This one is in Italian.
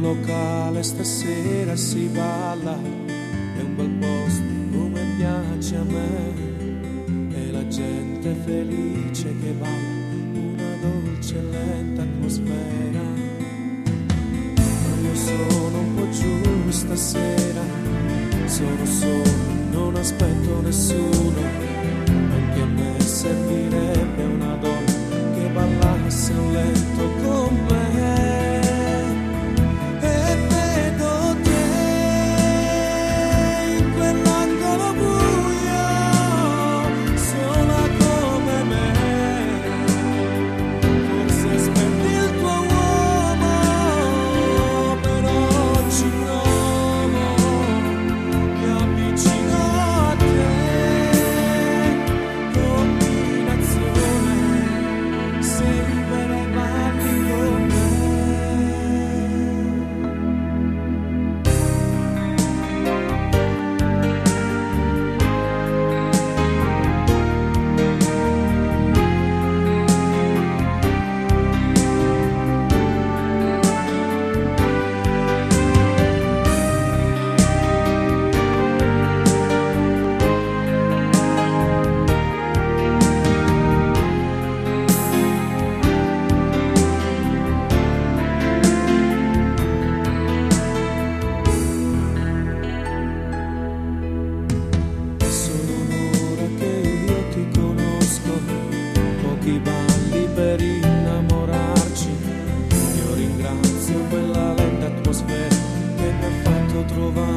locale stasera si balla, è un bel posto come piace a me, e la gente felice che balla, una dolce e lenta atmosfera. Ma io sono un po' giù stasera, sono solo, non aspetto nessuno, anche a me servirebbe una donna che ballasse un lento con me. Pochi balli per innamorarci, io ringrazio quella lenta atmosfera che mi ha fatto trovare